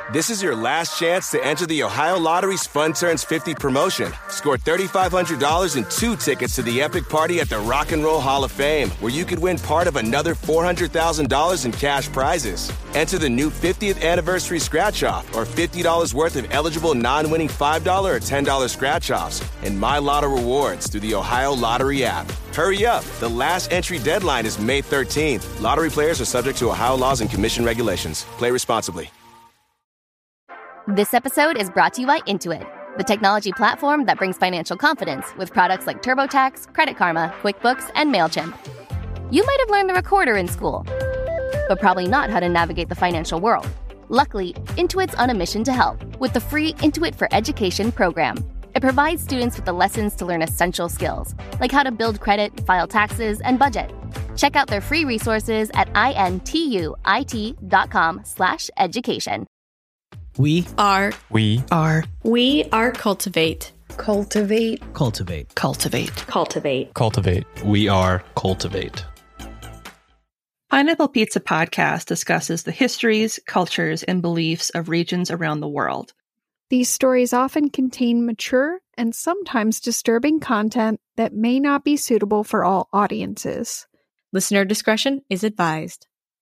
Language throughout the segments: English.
This is your last chance to enter the Ohio Lottery's Fun Turns 50 promotion. Score $3,500 and 2 tickets to the epic party at the Rock and Roll Hall of Fame, where you could win part of another $400,000 in cash prizes. Enter the new 50th anniversary scratch-off or $50 worth of eligible non-winning $5 or $10 scratch-offs and My Lotto rewards through the Ohio Lottery app. Hurry up. The last entry deadline is May 13th. Lottery players are subject to Ohio laws and commission regulations. Play responsibly. This episode is brought to you by Intuit, the technology platform that brings financial confidence with products like TurboTax, Credit Karma, QuickBooks, and MailChimp. You might have learned the recorder in school, but probably not how to navigate the financial world. Luckily, Intuit's on a mission to help with the free Intuit for Education program. It provides students with the lessons to learn essential skills, like how to build credit, file taxes, and budget. Check out their free resources at intuit.com/education. We are Cultivate. We are Cultivate. Pineapple Pizza Podcast discusses the histories, cultures, and beliefs of regions around the world. These stories often contain mature and sometimes disturbing content that may not be suitable for all audiences. Listener discretion is advised.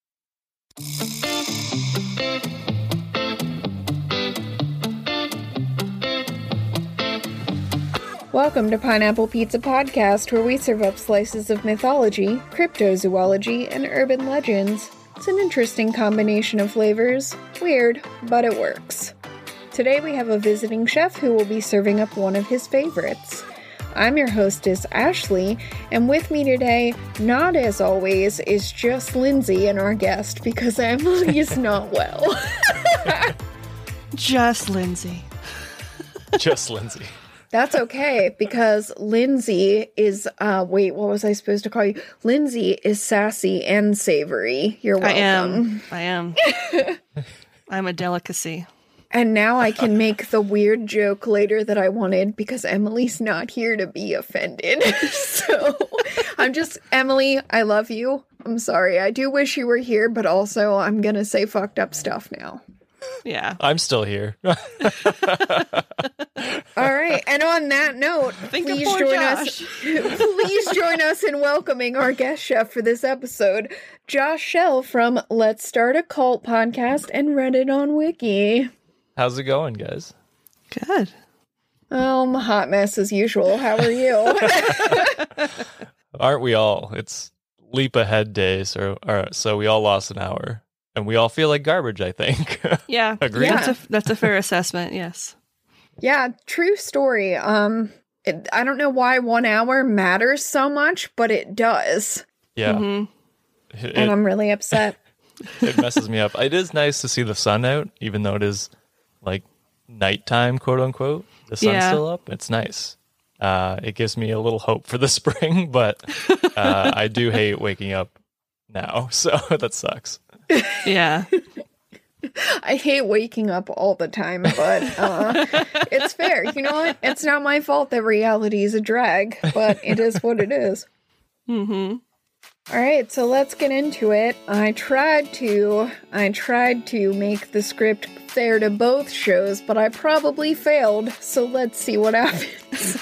Welcome to Pineapple Pizza Podcast, where we serve up slices of mythology, cryptozoology, and urban legends. It's an interesting combination of flavors. Weird, but it works. Today we have a visiting chef who will be serving up one of his favorites. I'm your hostess, Ashley, and with me today, not as always, is just Lindsay and our guest, because Emily is not well. Just Lindsay. Just Lindsay. That's okay, because Lindsay is, what was I supposed to call you? Lindsay is sassy and savory. You're welcome. I am. I'm a delicacy. And now I can make the weird joke later that I wanted because Emily's not here to be offended. So Emily, I love you. I'm sorry. I do wish you were here, but also I'm going to say fucked up stuff now. Yeah. I'm still here. All right. And on that note, please join us in welcoming our guest chef for this episode, Josh Shell from Let's Start a Cult podcast and Reddit on Wiki. How's it going, guys? Good. I'm a hot mess as usual. How are you? Aren't we all? It's leap ahead day, so we all lost an hour. And we all feel like garbage, I think. Yeah. Agreed? Yeah. That's a fair assessment, yes. Yeah, true story. I don't know why 1 hour matters so much, but it does. Yeah. Mm-hmm. And I'm really upset. It messes me up. It is nice to see the sun out, even though it is like nighttime, quote unquote. The sun's still up. It's nice. It gives me a little hope for the spring, but I do hate waking up now, so that sucks. Yeah. I hate waking up all the time, but it's fair. You know what? It's not my fault that reality is a drag, but it is what it is. Mm-hmm. All right, so let's get into it. I tried to make the script fair to both shows, but I probably failed. So let's see what happens.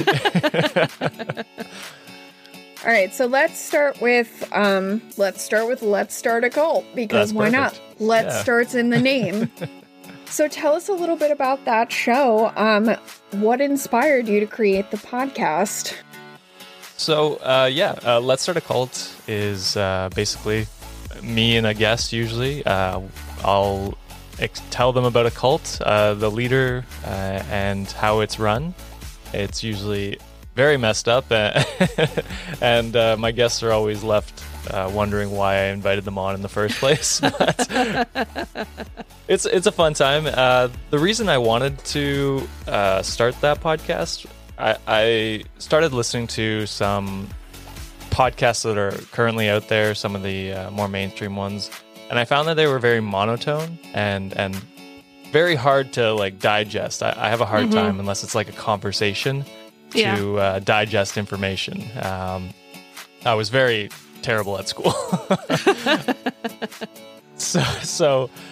All right, so let's start with Let's Start a Cult, because That's why perfect. not? Let's starts in the name. So tell us a little bit about that show. What inspired you to create the podcast? So, Let's Start a Cult is basically me and a guest usually. I'll tell them about a cult, the leader, and how it's run. It's usually very messed up, and my guests are always left wondering why I invited them on in the first place. But it's a fun time. The reason I wanted to start that podcast, I started listening to some podcasts that are currently out there, some of the more mainstream ones, and I found that they were very monotone and very hard to like digest. I have a hard time unless it's like a conversation to digest information. I was very terrible at school. So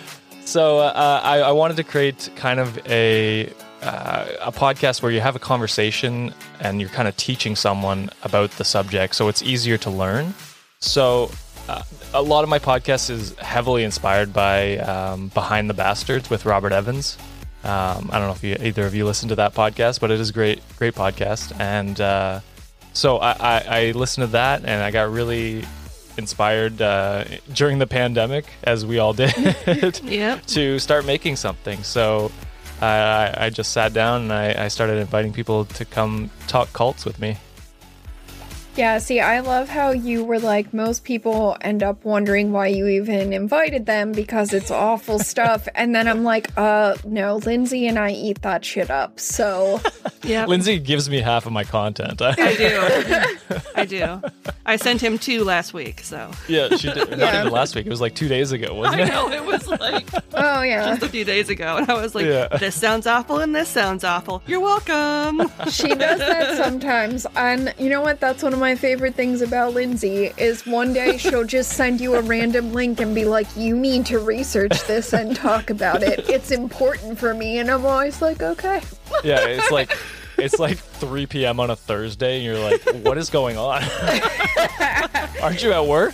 So I wanted to create kind of a podcast where you have a conversation and you're kind of teaching someone about the subject, so it's easier to learn. So a lot of my podcast is heavily inspired by Behind the Bastards with Robert Evans. I don't know if either of you listen to that podcast, but it is a great podcast. And so I listened to that, and I got really inspired during the pandemic, as we all did, to start making something. So I just sat down and I started inviting people to come talk cults with me. Yeah, see, I love how you were like, most people end up wondering why you even invited them because it's awful stuff. And then I'm like, no, Lindsay and I eat that shit up. So, yeah. Lindsay gives me half of my content. I do. I sent him 2 last week, so. Yeah, she did. Not even last week. It was like 2 days ago, wasn't it? I know, it was like oh yeah, just a few days ago. And I was like, Yeah. this sounds awful and this sounds awful. You're welcome. she does that sometimes. And you know what? That's one of my favorite things about Lindsay is one day she'll just send you a random link and be like, you need to research this and talk about it. It's important for me. And I'm always like, okay. Yeah, it's like 3 p.m. on a Thursday, and you're like, what is going on? Aren't you at work?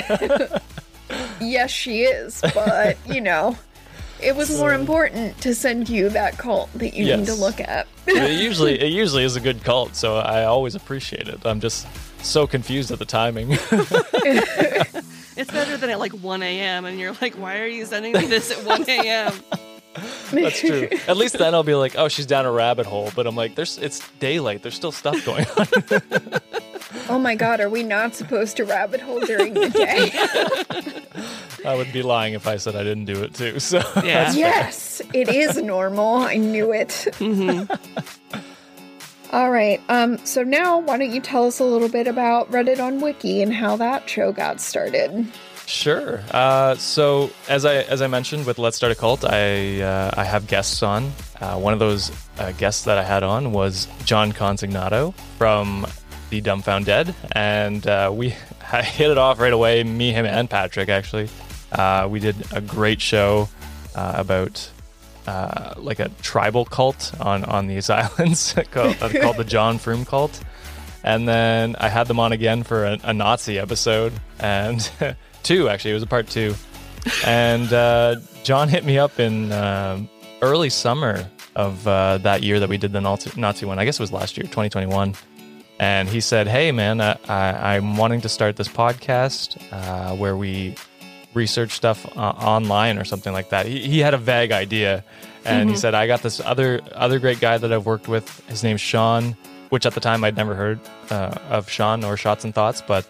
Yes, she is. But, you know, it was more important to send you that cult that you need to look at. It usually is a good cult, so I always appreciate it. I'm just so confused at the timing. It's better than at like 1 a.m. and you're like, why are you sending me this at 1 a.m.? That's true. At least then I'll be like, oh, she's down a rabbit hole. But I'm like, it's daylight. There's still stuff going on. Oh my god, are we not supposed to rabbit hole during the day? I would be lying if I said I didn't do it too. So Yeah. Yes, it is normal. I knew it. Mm-hmm. All right. So now why don't you tell us a little bit about Reddit on Wiki and how that show got started? Sure. So as I mentioned with Let's Start a Cult, I have guests on. One of those guests that I had on was John Consignato from The Dumbfound Dead, and we hit it off right away. Me, him, and Patrick actually. We did a great show about like a tribal cult on these islands called the John Froome cult. And then I had them on again for a Nazi episode, and 2 actually. It was a part 2. And John hit me up in early summer of that year that we did the Nazi one. I guess it was last year, 2021. And he said, hey man, I'm wanting to start this podcast where we research stuff online or something like that. He had a vague idea, and he said, I got this other great guy that I've worked with. His name's Sean, which at the time I'd never heard of Sean or Shots and Thoughts, but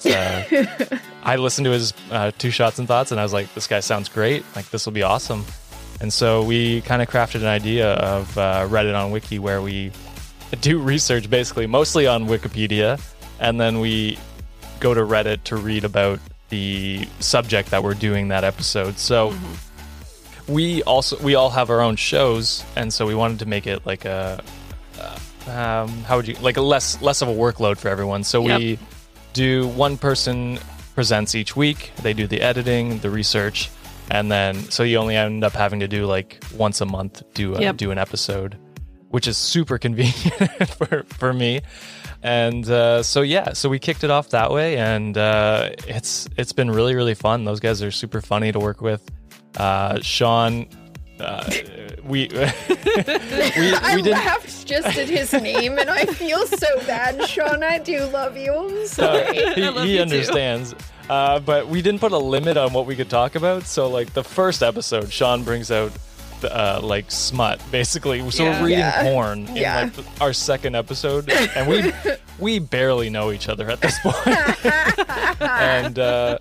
I listened to his 2 Shots and Thoughts, and I was like, this guy sounds great. Like, this will be awesome. And so we kind of crafted an idea of Reddit on Wiki, where we do research basically mostly on Wikipedia, and then we go to Reddit to read about the subject that we're doing that episode. So we all have our own shows, and so we wanted to make it like a how would you like a less of a workload for everyone. So we do one person presents each week. They do the editing, the research, and then so you only end up having to do like once a month do an episode, which is super convenient for me. And so we kicked it off that way, and it's been really, really fun. Those guys are super funny to work with. Sean, we I did. laughed just at his name, and I feel so bad. Sean, I do love you. I'm sorry. He understands. But we didn't put a limit on what we could talk about. So like the first episode, Sean brings out like smut, basically. So we're reading porn in like our second episode, and we barely know each other at this point. And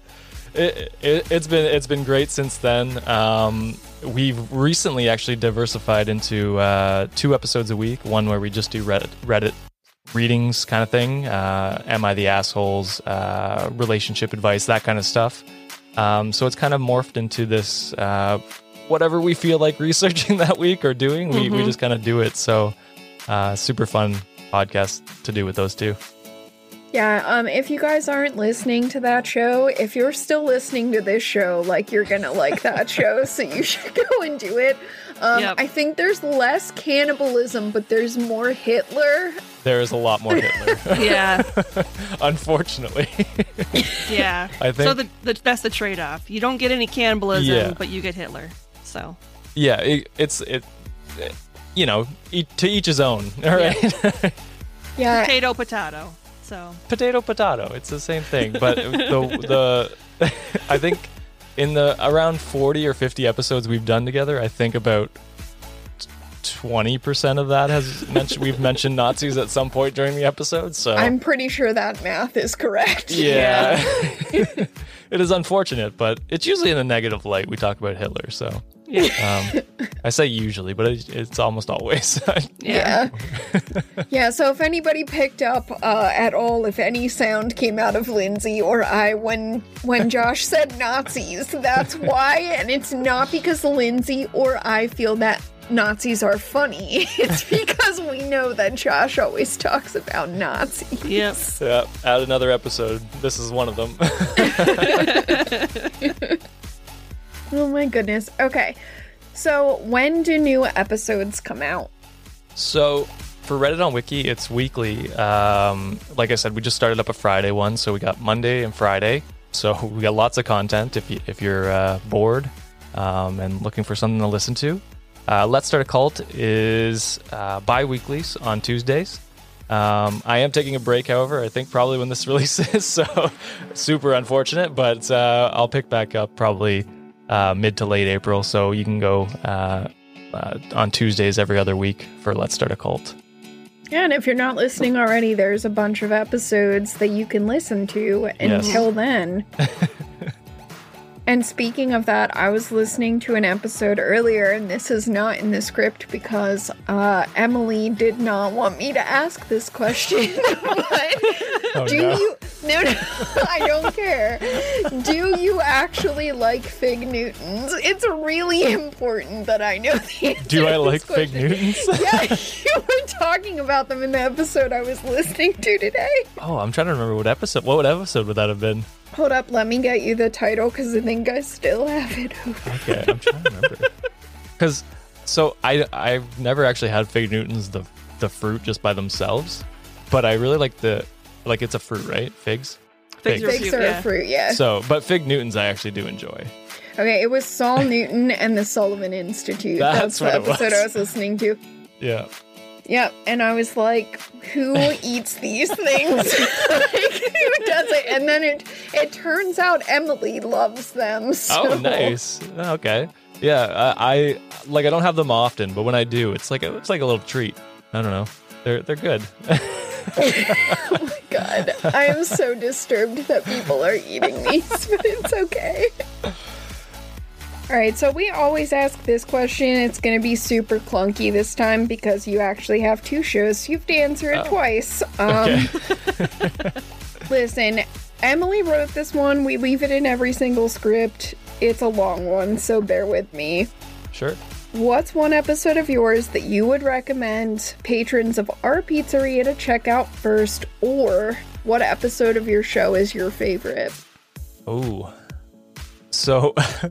it's been great since then. We've recently actually diversified into 2 episodes a week. One where we just do Reddit readings kind of thing. Am I the assholes? Relationship advice, that kind of stuff. So it's kind of morphed into this whatever we feel like researching that week or doing, we just kind of do it. So super fun podcast to do with those 2. Yeah, if you guys aren't listening to that show, if you're still listening to this show, like, you're gonna like that show, so you should go and do it. Yep. I think there's less cannibalism, but there's more Hitler. There is a lot more Hitler. Yeah. Unfortunately. Yeah. I think- so that's the trade-off. You don't get any cannibalism, Yeah. but you get Hitler. So. Yeah, it's you know, to each his own. All right. Yeah. Potato. So. Potato. It's the same thing, but the I think in the around 40 or 50 episodes we've done together, I think about 20% of that we've mentioned Nazis at some point during the episode. So I'm pretty sure that math is correct. yeah. It is unfortunate, but it's usually in a negative light. We talk about Hitler, so I say usually, but it's almost always. Yeah. Yeah, so if anybody picked up at all, if any sound came out of Lindsay or I when Josh said Nazis, that's why, and it's not because Lindsay or I feel that Nazis are funny. It's because we know that Josh always talks about Nazis. Yes. Yeah, add another episode. This is one of them. Oh my goodness. Okay. So when do new episodes come out? So for Reddit on Wiki, it's weekly. Like I said, we just started up a Friday one, so we got Monday and Friday. So we got lots of content if you're bored and looking for something to listen to. Let's Start a Cult is bi-weekly on Tuesdays. I am taking a break, however, I think probably when this releases, so super unfortunate, but I'll pick back up probably mid to late April, so you can go on Tuesdays every other week for Let's Start a Cult. Yeah, and if you're not listening already, there's a bunch of episodes that you can listen to until then. And speaking of that, I was listening to an episode earlier, and this is not in the script because Emily did not want me to ask this question. But you... No, I don't care. Do you actually like Fig Newtons? It's really important that I know the answer Do I to like this Fig question. Newtons? Yeah, you were talking about them in the episode I was listening to today. Oh, I'm trying to remember what episode would that have been? Hold up, let me get you the title because I think I still have it. Okay, I'm trying to remember. Because, so I've never actually had Fig Newtons, the fruit just by themselves, but I really like it's a fruit, right? Figs? Figs Figs are a fruit, yeah. So, but Fig Newtons I actually do enjoy. Okay, it was Saul Newton and the Sullivan Institute. That's the what it episode was. I was listening to. Yeah. Yep, and I was like, who eats these things? Like, who does it? And then it turns out Emily loves them. So. Oh, nice. Okay. Yeah, I don't have them often, but when I do, it's like a little treat. I don't know. They're good. Oh my god. I am so disturbed that people are eating these, but it's okay. Alright, so we always ask this question. It's going to be super clunky this time because you actually have two shows, so you have to answer it twice. Okay. Listen, Emily wrote this one. We leave it in every single script. It's a long one, so bear with me. Sure. What's one episode of yours that you would recommend patrons of our pizzeria to check out first, or what episode of your show is your favorite? Oh. So...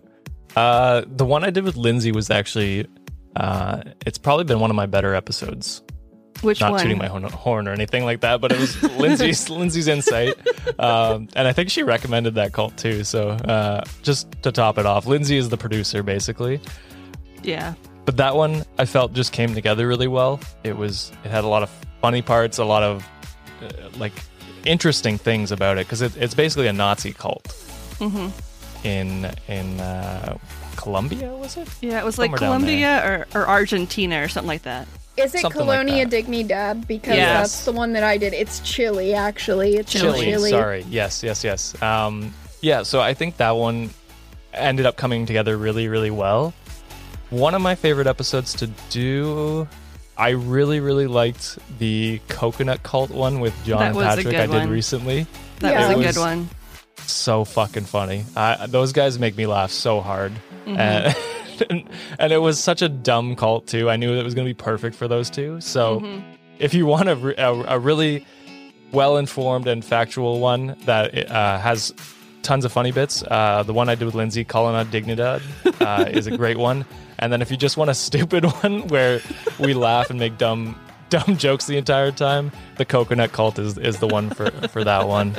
the one I did with Lindsay was actually, it's probably been one of my better episodes. Which Not one? tooting my horn or anything like that, but it was Lindsay's insight. And I think she recommended that cult too. So just to top it off, Lindsay is the producer basically. Yeah. But that one I felt just came together really well. It had a lot of funny parts, a lot of interesting things about it, because it's basically a Nazi cult. Mm-hmm. In Colombia, was it? Yeah, it was like Somewhere down Colombia or Argentina or something like that. Is it Something like Colonia that. Dignidad? Because Yes. that's the one that I did. It's Chile, actually. It's Chile. Sorry. Yes. Yeah, so I think that one ended up coming together really, really well. One of my favorite episodes to do, I really, really liked the coconut cult one with John That and was a Patrick good I did one. recently. That Yeah. was a It good was- one. So fucking funny. Those guys make me laugh so hard. Mm-hmm. And it was such a dumb cult too. I knew it was going to be perfect for those two. So if you want a really well-informed and factual one that has tons of funny bits. The one I did with Lindsay, Colonna Dignidad, is a great one. And then if you just want a stupid one where we laugh and make dumb jokes the entire time, the Coconut Cult is the one for that one.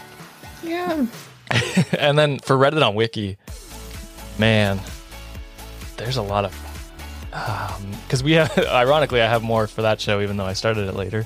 Yeah. And then for Reddit on Wiki, man, there's a lot of... because we have, ironically, I have more for that show, even though I started it later.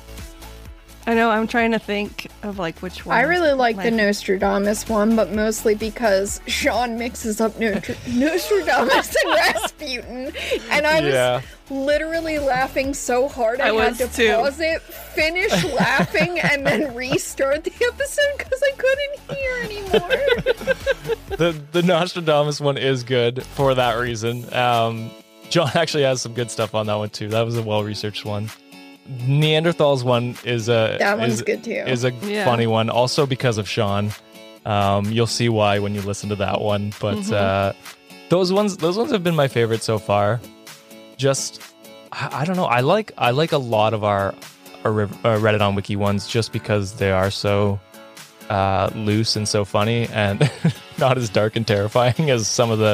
I know, I'm trying to think of like which one. I really like the Nostradamus one, but mostly because Sean mixes up Nostradamus and Rasputin. And I was literally laughing so hard I had to pause it, finish laughing, and then restart the episode because I couldn't hear anymore. The Nostradamus one is good for that reason. John actually has some good stuff on that one too. That was a well-researched one. Neanderthals one is good too. Is a funny one, also because of Sean. You'll see why when you listen to that one. But those ones have been my favorite so far. Just I don't know. I like a lot of our Reddit on Wiki ones just because they are so loose and so funny and not as dark and terrifying as some of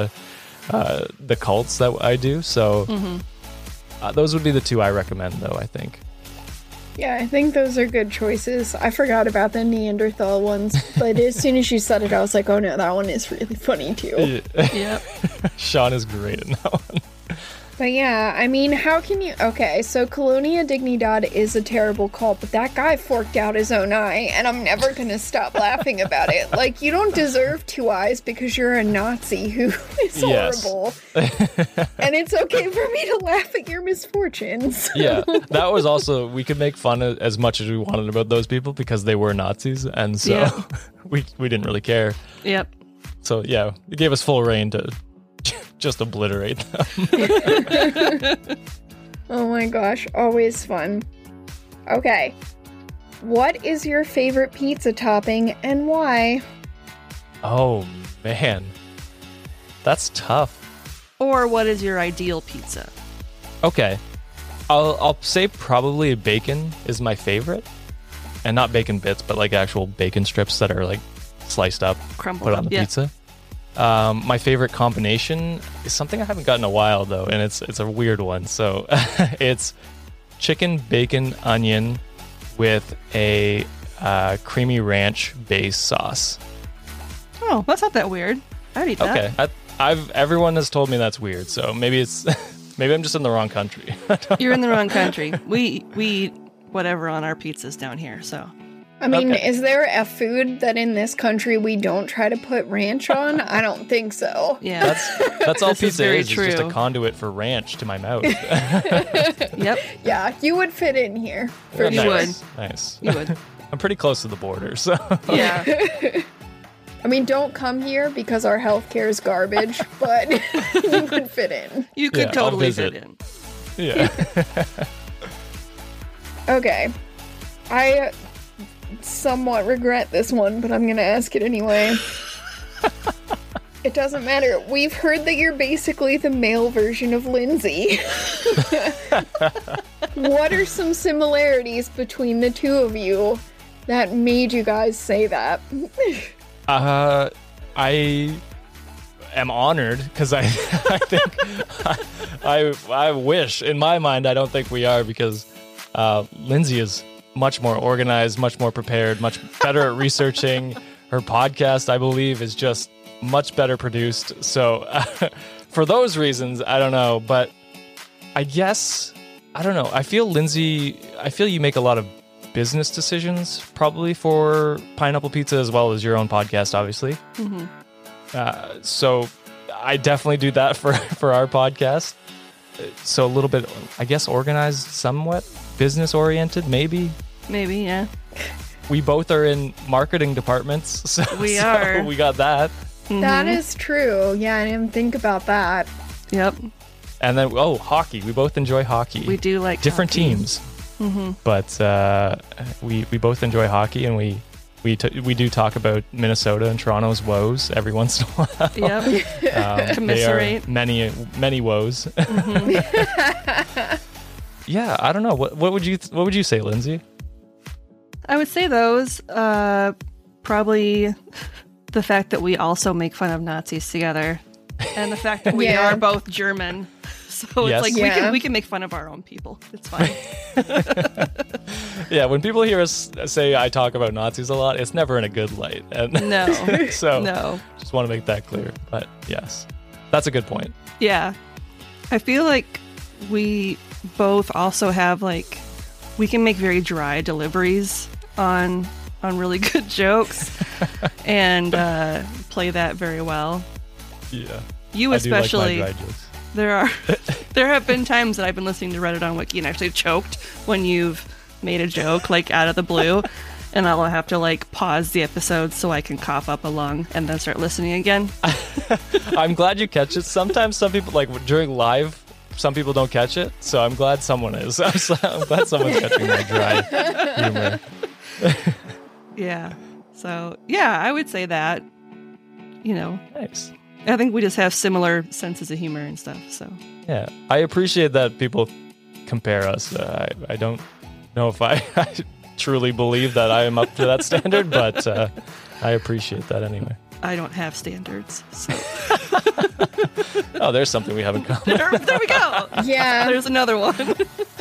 the cults that I do. So. Those would be the two I recommend, though, I think. Yeah, I think those are good choices. I forgot about the Neanderthal ones, but as soon as you said it, I was like, oh no, that one is really funny, too. Yep. Sean is great in that one. But yeah, I mean, how can you... Okay, so Colonia Dignidad is a terrible cult, but that guy forked out his own eye, and I'm never gonna stop laughing about it. Like, you don't deserve two eyes because you're a Nazi who is horrible. And it's okay for me to laugh at your misfortunes. Yeah, that was also... We could make fun as much as we wanted about those people because they were Nazis, and so we didn't really care. Yep. So, yeah, it gave us full reign to... just obliterate them. Oh my gosh, always fun. Okay. What is your favorite pizza topping and why? Oh, man. That's tough. Or what is your ideal pizza? Okay. I'll say probably bacon is my favorite. And not bacon bits, but like actual bacon strips that are like sliced up, crumbled put on the pizza. My favorite combination is something I haven't gotten in a while, though, and it's a weird one. So it's chicken, bacon, onion with a creamy ranch base sauce. Oh, that's not that weird. I'd eat that. Okay, everyone has told me that's weird, so maybe I'm just in the wrong country. You're in the wrong country. We eat whatever on our pizzas down here, so... I mean, is there a food that in this country we don't try to put ranch on? I don't think so. Yeah. That's all pizza is. True. It's just a conduit for ranch to my mouth. Yep. Yeah, you would fit in here. For sure. Nice. Nice. You would. I'm pretty close to the border, so... Yeah. I mean, don't come here because our healthcare is garbage, but you could fit in. You could totally fit in. Yeah. Okay. I... somewhat regret this one, but I'm gonna ask it anyway. It doesn't matter. We've heard that you're basically the male version of Lindsay. What are some similarities between the two of you that made you guys say that? I am honored because I think I wish, in my mind, I don't think we are, because Lindsay is much more organized, much more prepared, much better at researching. Her podcast, I believe, is just much better produced. So for those reasons, I don't know. But I guess, I don't know. I feel you make a lot of business decisions probably for Pineapple Pizza as well as your own podcast, obviously. Mm-hmm. So I definitely do that for our podcast. So a little bit, I guess, organized, somewhat business oriented, maybe. Maybe, yeah. We both are in marketing departments, so we got that. Mm-hmm. That is true. Yeah, I didn't think about that. Yep. And then, hockey. We both enjoy hockey. We do like different hockey. Teams. Mm-hmm. But we both enjoy hockey, and we do talk about Minnesota and Toronto's woes every once in a while. Yep. Commiserate. They are many woes. Mm-hmm. Yeah, I don't know. What would you say, Lindsay? I would say those. Probably the fact that we also make fun of Nazis together, and the fact that we Yeah. are both German. So Yes. it's like Yeah. we can make fun of our own people. It's fine. Yeah, when people hear us say I talk about Nazis a lot, it's never in a good light. And No. so No. just want to make that clear. But yes, that's a good point. Yeah. I feel like we both also have like we can make very dry deliveries on really good jokes and play that very well. Yeah. You I do like my especially. dry jokes. There have been times that I've been listening to Reddit on Wiki and actually choked when you've made a joke like out of the blue, and I'll have to like pause the episode so I can cough up a lung and then start listening again. I'm glad you catch it. Sometimes some people, like during live, some people don't catch it. So I'm glad someone is. I'm glad someone's catching my dry humor. Yeah. So yeah, I would say that. You know, Nice. I think we just have similar senses of humor and stuff. So Yeah, I appreciate that people compare us. I don't know if I truly believe that I am up to that standard, but I appreciate that anyway. I don't have standards. So Oh, there's something we have in common. there we go. Yeah. There's another one.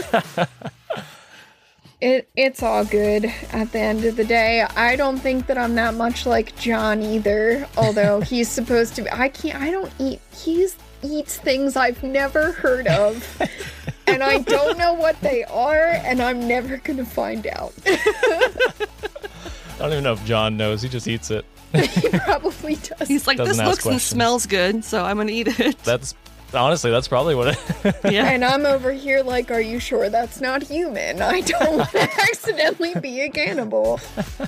It's all good at the end of the day. I don't think that I'm that much like John either, although he's supposed to be. I don't eat. He eats things I've never heard of, and I don't know what they are, and I'm never gonna find out. I don't even know if John knows. He just eats it. He probably does. He's like, Doesn't this ask looks and questions. smells good, so I'm gonna eat it. That's honestly, that's probably what it Yeah. And I'm over here like, are you sure that's not human? I don't want to accidentally be a cannibal.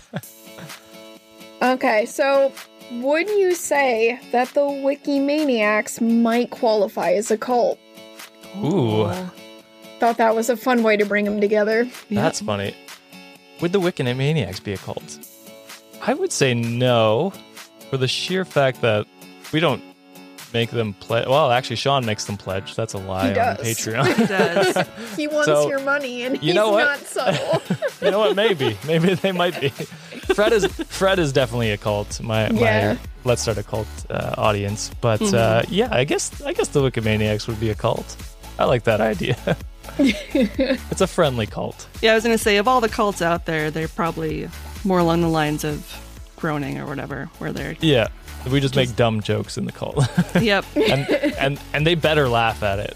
Okay, so would you say that the Wikimaniacs might qualify as a cult? Ooh, Thought that was a fun way to bring them together. that's funny. Would the Wikimaniacs be a cult? I would say no, for the sheer fact that we don't make them pledge. Well, actually, Sean makes them pledge. That's a lie He on does. Patreon. It does. He wants So, your money, and you he's know what? not subtle. You know what? Maybe they might be. Fred is definitely a cult. My Yeah. Let's Start a Cult audience. But yeah, I guess the Wikimaniacs would be a cult. I like that idea. It's a friendly cult. Yeah, I was gonna say, of all the cults out there, they're probably more along the lines of groaning or whatever, where they're Yeah, we just make dumb jokes in the cult, yep. and they better laugh at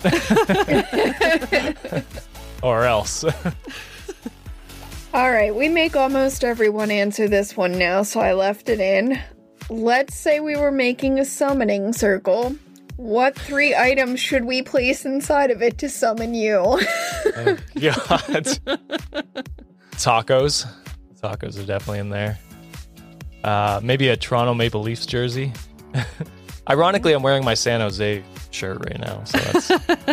it, or else. All right, we make almost everyone answer this one now, so I left it in. Let's say we were making a summoning circle. What 3 items should we place inside of it to summon you? Oh, God. Tacos. Tacos are definitely in there. Maybe a Toronto Maple Leafs jersey. Ironically, I'm wearing my San Jose shirt right now, so that's...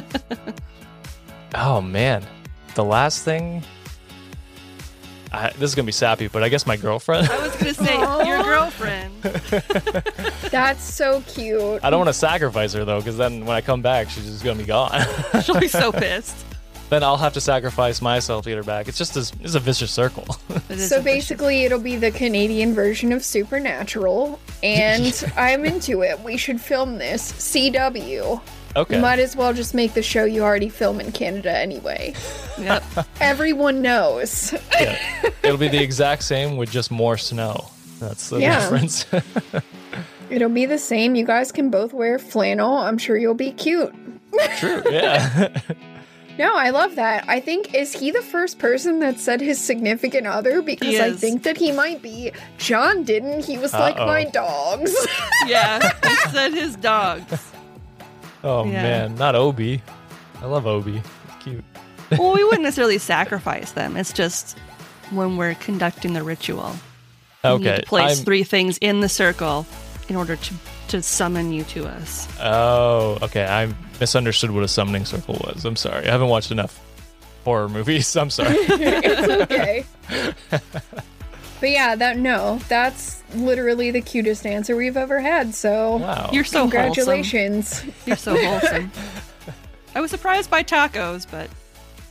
Oh, man. The last thing... this is going to be sappy, but I guess my girlfriend. I was gonna say your girlfriend. That's so cute. I don't want to sacrifice her, though, because then when I come back, she's just going to be gone. She'll be so pissed. Then I'll have to sacrifice myself to get her back. It's a vicious circle. So basically, it'll be the Canadian version of Supernatural, and I'm into it. We should film this. CW. Okay. Might as well just make the show you already film in Canada anyway. Yep. Everyone knows. Yeah. It'll be the exact same with just more snow. That's the Yeah. difference. It'll be the same. You guys can both wear flannel. I'm sure you'll be cute. True. Yeah. No, I love that. I think, is he the first person that said his significant other? Because He I is. think that he might be. John didn't. He was like, Uh-oh. my dogs. Yeah. He said his dogs. Oh Yeah. man, not Obi. I love Obi. He's cute. Well, we wouldn't necessarily sacrifice them. It's just when we're conducting the ritual. We need Okay. to place I'm- 3 things in the circle in order to summon you to us. Oh, okay. I misunderstood what a summoning circle was. I'm sorry. I haven't watched enough horror movies. I'm sorry. It's okay. But yeah, that's literally the cutest answer we've ever had. So Wow. You're so congratulations. wholesome. You're so wholesome. I was surprised by tacos, but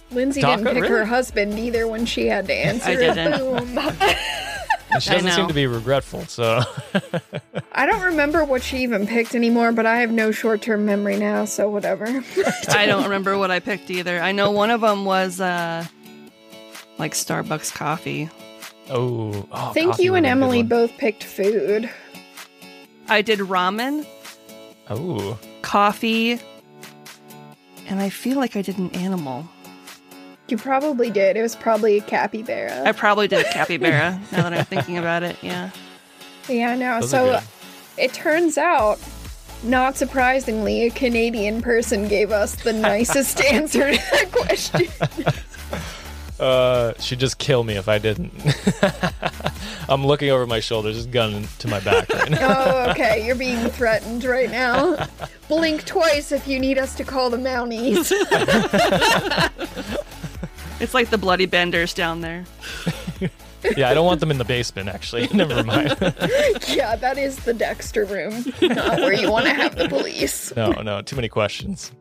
Lindsay didn't pick her husband either when she had to answer. I didn't. She doesn't seem to be regretful, so... I don't remember what she even picked anymore, but I have no short-term memory now, so whatever. I don't remember what I picked either. I know one of them was, like, Starbucks coffee. Oh, I think you and Emily both picked food. I did ramen. Oh. Coffee. And I feel like I did an animal. You probably did. It was probably a capybara. I probably did a capybara, now that I'm thinking about it, yeah. Yeah, no. So it turns out, not surprisingly, a Canadian person gave us the nicest answer to that question. She'd just kill me if I didn't. I'm looking over my shoulder, just gun to my back right now. Oh, okay. You're being threatened right now. Blink twice if you need us to call the Mounties. It's like the Bloody Benders down there. Yeah, I don't want them in the basement, actually. Never mind. Yeah, that is the Dexter room. Not where you want to have the police. No, too many questions.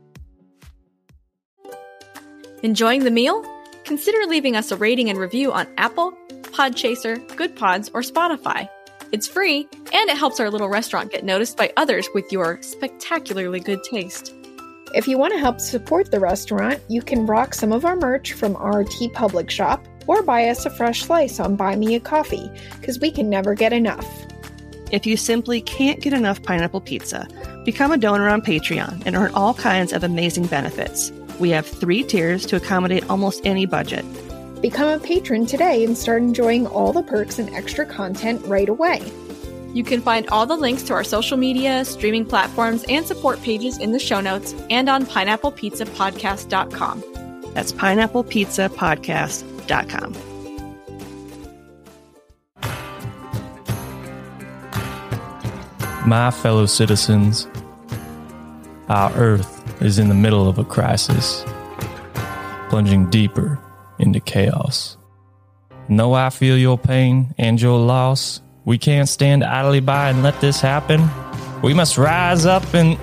Enjoying the meal? Consider leaving us a rating and review on Apple, Podchaser, Good Pods, or Spotify. It's free, and it helps our little restaurant get noticed by others with your spectacularly good taste. If you want to help support the restaurant, you can rock some of our merch from our TeePublic shop, or buy us a fresh slice on Buy Me a Coffee, because we can never get enough. If you simply can't get enough pineapple pizza, become a donor on Patreon and earn all kinds of amazing benefits. We have 3 tiers to accommodate almost any budget. Become a patron today and start enjoying all the perks and extra content right away. You can find all the links to our social media, streaming platforms, and support pages in the show notes and on pineapplepizzapodcast.com. That's pineapplepizzapodcast.com. My fellow citizens, our Earth is in the middle of a crisis, plunging deeper into chaos. Know I feel your pain and your loss. We can't stand idly by and let this happen. We must rise up and...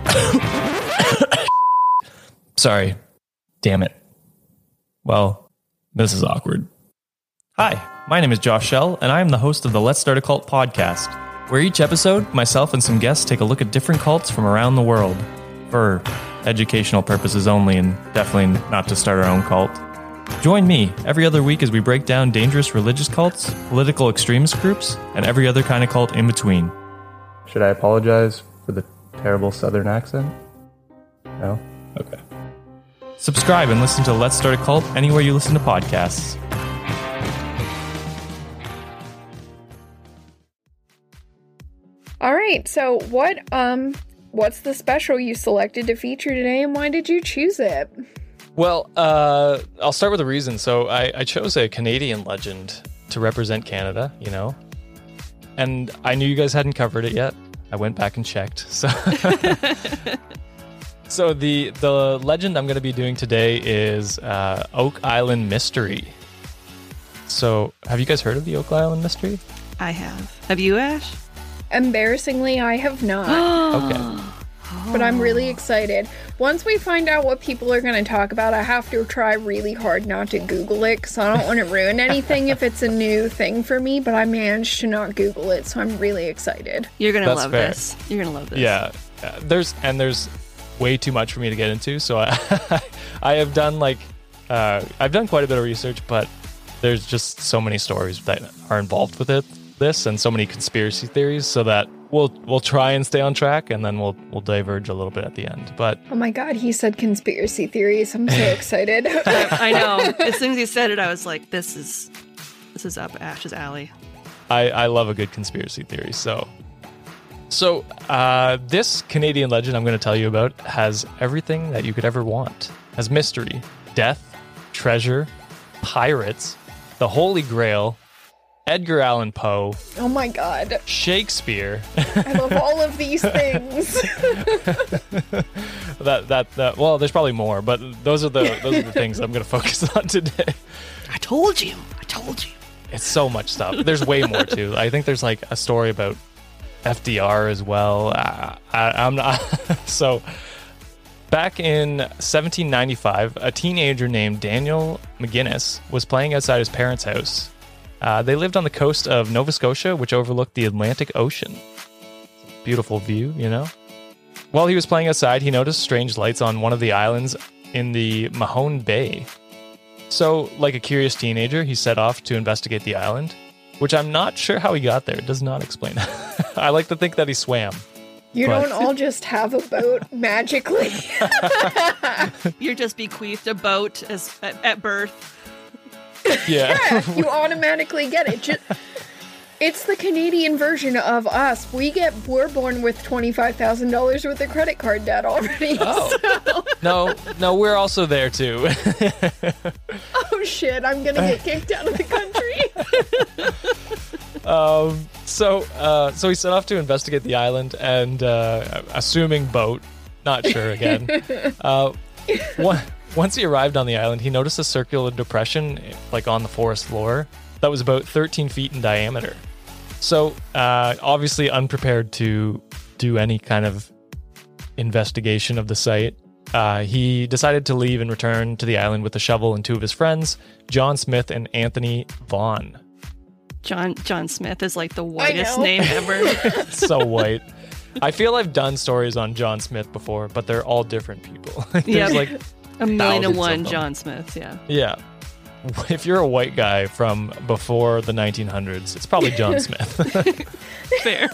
Sorry. Damn it. Well, this is awkward. Hi, my name is Josh Shell, and I am the host of the Let's Start a Cult podcast, where each episode, myself and some guests take a look at different cults from around the world. For educational purposes only, and definitely not to start our own cult. Join me every other week as we break down dangerous religious cults, political extremist groups, and every other kind of cult in between. Should I apologize for the terrible southern accent? No? Okay. Subscribe and listen to Let's Start a Cult anywhere you listen to podcasts. All right, so what's the special you selected to feature today, and why did you choose it? Well, I'll start with a reason. So I chose a Canadian legend to represent Canada, you know, and I knew you guys hadn't covered it yet. I went back and checked. So, so the legend I'm going to be doing today is Oak Island Mystery. So have you guys heard of the Oak Island Mystery? I have. Have you, Ash? Embarrassingly, I have not. Okay. But I'm really excited. Once we find out what people are going to talk about, I have to try really hard not to Google it, because I don't want to ruin anything if it's a new thing for me, but I managed to not Google it, so I'm really excited. You're going to love this. You're going to love this. Yeah. There's way too much for me to get into, so I have done I've done quite a bit of research, but there's just so many stories that are involved with this, and so many conspiracy theories, so that we'll try and stay on track, and then we'll diverge a little bit at the end. But oh my god, he said conspiracy theories. I'm so excited. I know. As soon as he said it, I was like, this is up Ash's alley. I love a good conspiracy theory. So this Canadian legend I'm going to tell you about has everything that you could ever want. Has mystery, death, treasure, pirates, the Holy Grail, Edgar Allan Poe. Oh my god. Shakespeare. I love all of these things. Well, there's probably more, but those are the things I'm going to focus on today. I told you. It's so much stuff. There's way more too. I think there's like a story about FDR as well. I'm not so Back in 1795, a teenager named Daniel McGuinness was playing outside his parents' house. They lived on the coast of Nova Scotia, which overlooked the Atlantic Ocean. Beautiful view, you know? While he was playing outside, he noticed strange lights on one of the islands in the Mahone Bay. So, like a curious teenager, he set off to investigate the island, which I'm not sure how he got there. It does not explain. I like to think that he swam. You don't all just have a boat magically. You're just bequeathed a boat at birth. Yeah. You automatically get it. It's the Canadian version of us. We're born with $25,000 worth of credit card debt already. Oh. So. No, we're also there too. Oh shit, I'm gonna get kicked out of the country. So he set off to investigate the island and, assuming boat, not sure again. Once he arrived on the island, he noticed a circular depression, like on the forest floor, that was about 13 feet in diameter. So, obviously unprepared to do any kind of investigation of the site, he decided to leave and return to the island with a shovel and two of his friends, John Smith and Anthony Vaughn. John Smith is like the whitest name ever. So white. I feel I've done stories on John Smith before, but they're all different people. There's like 1,000,001 John Smiths, yeah. Yeah. If you're a white guy from before the 1900s, it's probably John Smith. Fair.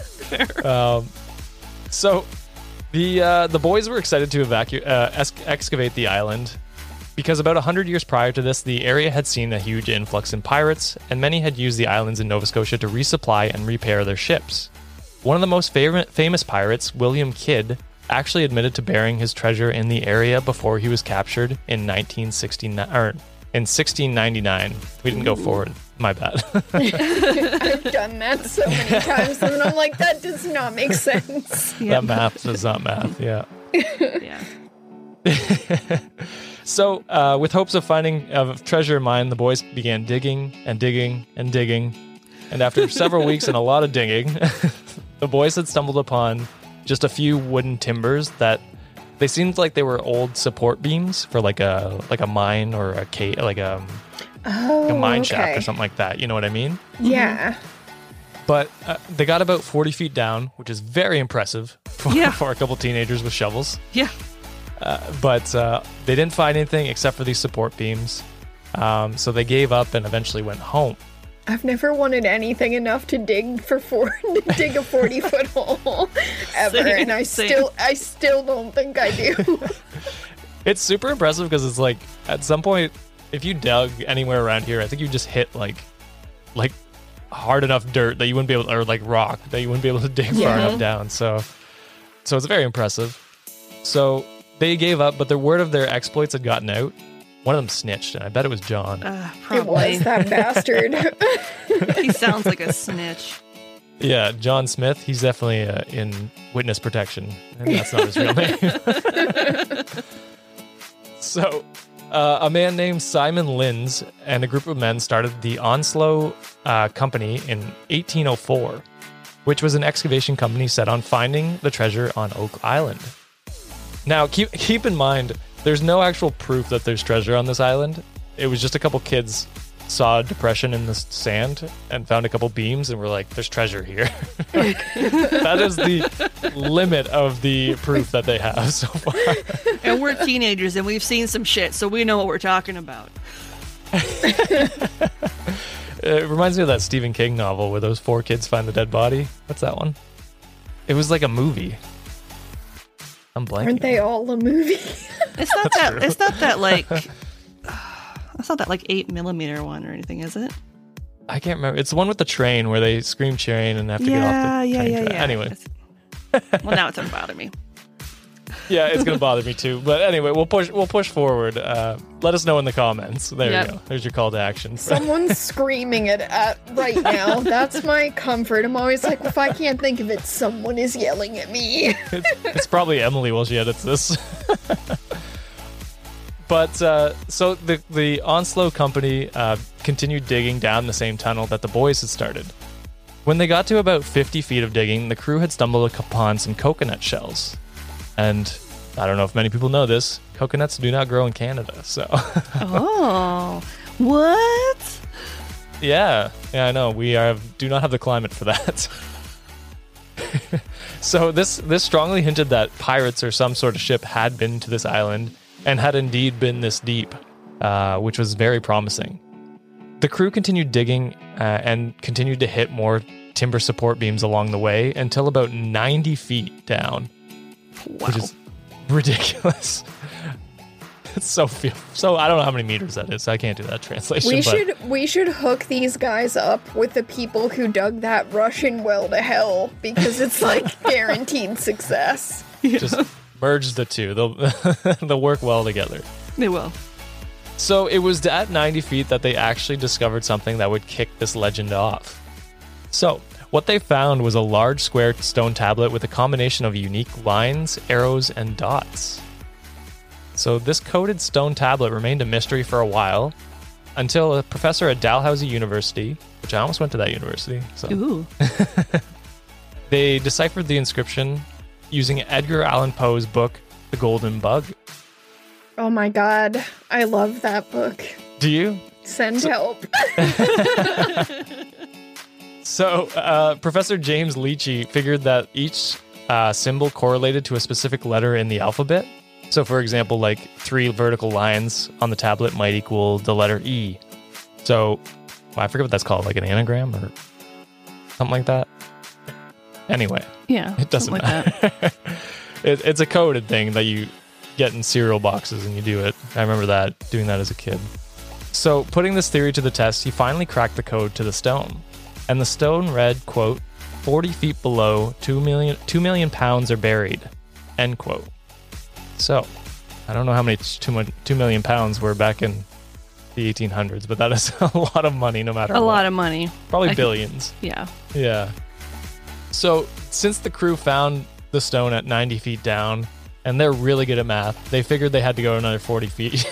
So the boys were excited to excavate the island because about 100 years prior to this, the area had seen a huge influx in pirates, and many had used the islands in Nova Scotia to resupply and repair their ships. One of the most famous pirates, William Kidd, actually admitted to burying his treasure in the area before he was captured in 1699. We didn't go forward. My bad. I've done that so many times, and I'm like, that does not make sense. That math does not math. Yeah. Yeah. So, with hopes of finding a treasure mine, the boys began digging and digging and digging. And after several weeks and a lot of digging, the boys had stumbled upon just a few wooden timbers that they seemed like they were old support beams for like a mine or a cave, like a mine shaft or something like that. You know what I mean? Yeah. But they got about 40 feet down, which is very impressive for a couple teenagers with shovels. Yeah. But they didn't find anything except for these support beams. So they gave up and eventually went home. I've never wanted anything enough to dig a 40-foot hole ever, and I still don't think I do. It's super impressive because it's like at some point, if you dug anywhere around here, I think you just hit like hard enough dirt that you wouldn't be able, or like rock that you wouldn't be able to dig far enough down. So it's very impressive. So they gave up, but the word of their exploits had gotten out. One of them snitched, and I bet it was John. Probably. It was that bastard. He sounds like a snitch. Yeah, John Smith. He's definitely in witness protection, and that's not his real name. So, a man named Simon Linds and a group of men started the Onslow Company in 1804, which was an excavation company set on finding the treasure on Oak Island. Now, keep in mind, there's no actual proof that there's treasure on this island. It was just a couple kids saw a depression in the sand and found a couple beams and were like, there's treasure here. That is the limit of the proof that they have so far. And we're teenagers and we've seen some shit, so we know what we're talking about. It reminds me of that Stephen King novel where those 4 kids find the dead body. What's that one? It was like a movie. I'm blanking. Aren't they all a movie? It's not that like 8mm one or anything, is it? I can't remember. It's the one with the train where they scream train and have to get off the train track. Anyway. Well, now it's going to bother me. Yeah, it's going to bother me too. But anyway, we'll push forward. Let us know in the comments. There you go. There's your call to action. Someone's screaming it at right now. That's my comfort. I'm always like, if I can't think of it, someone is yelling at me. It's probably Emily while she edits this. But so the Onslow Company continued digging down the same tunnel that the boys had started. When they got to about 50 feet of digging, the crew had stumbled upon some coconut shells. And I don't know if many people know this, coconuts do not grow in Canada. So, Oh, what? yeah, I know. We do not have the climate for that. So this strongly hinted that pirates or some sort of ship had been to this island and had indeed been this deep, which was very promising. The crew continued digging and continued to hit more timber support beams along the way until about 90 feet down, which is ridiculous. It's so I don't know how many meters that is. I can't do that translation. We should hook these guys up with the people who dug that Russian well to hell, because it's like guaranteed success. Just merge the two. They'll work well together. They will. So it was at 90 feet that they actually discovered something that would kick this legend off. So what they found was a large square stone tablet with a combination of unique lines, arrows, and dots. So this coded stone tablet remained a mystery for a while until a professor at Dalhousie University, which I almost went to that university. So Ooh. they deciphered the inscription using Edgar Allan Poe's book, The Golden Bug. Oh my god, I love that book. Do you? Send help. So Professor James Leachy figured that each symbol correlated to a specific letter in the alphabet. So, for example, like 3 vertical lines on the tablet might equal the letter E. So, I forget what that's called, like an anagram or something like that. Anyway, Yeah. it doesn't like matter. that. It's a coded thing that you get in cereal boxes and you do it. I remember doing that as a kid. So, putting this theory to the test, he finally cracked the code to the stone. And the stone read, quote, 40 feet below, 2 million pounds are buried, end quote. So, I don't know how many 2 million pounds were back in the 1800s, but that is a lot of money no matter what. A lot of money. Probably billions. Yeah. Yeah. So, since the crew found the stone at 90 feet down, and they're really good at math, they figured they had to go another 40 feet.